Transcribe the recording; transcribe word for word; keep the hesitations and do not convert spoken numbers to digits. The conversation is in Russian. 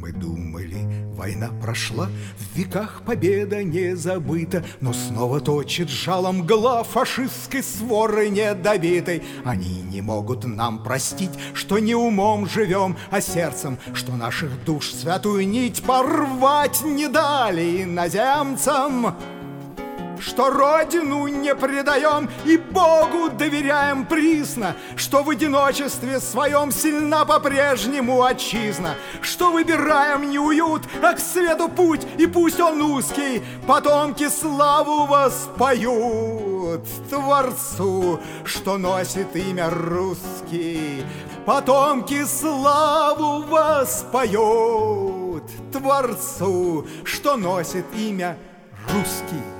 Мы думали, война прошла, в веках победа не забыта, но снова точит жалом мгла фашистской своры недобитой. Они не могут нам простить, что не умом живем, а сердцем, что наших душ святую нить порвать не дали иноземцам, что родину не предаем и Богу доверяем присно, что в одиночестве своем сильна по-прежнему отчизна, что выбираем не уют, а к свету путь, и пусть он узкий, потомки славу воспоют Творцу, что носит имя русский. Потомки славу воспоют Творцу, что носит имя русский.